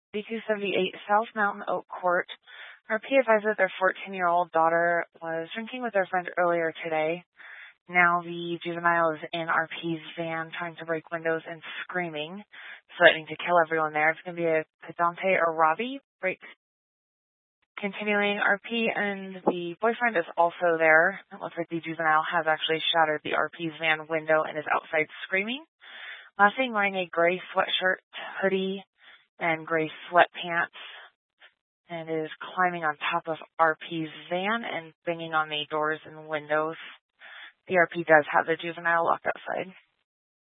D278 South Mountain Oak Court. RP advised that their 14-year-old daughter was drinking with their friend earlier today. Now the juvenile is in RP's van trying to break windows and screaming, threatening to kill everyone there. It's going to be a Pedante or Robbie break. Continuing, RP and the boyfriend is also there. It looks like the juvenile has actually shattered the RP's van window and is outside screaming. Last thing, wearing a gray sweatshirt, hoodie, and gray sweatpants, and is climbing on top of RP's van and banging on the doors and windows. The RP does have the juvenile locked outside.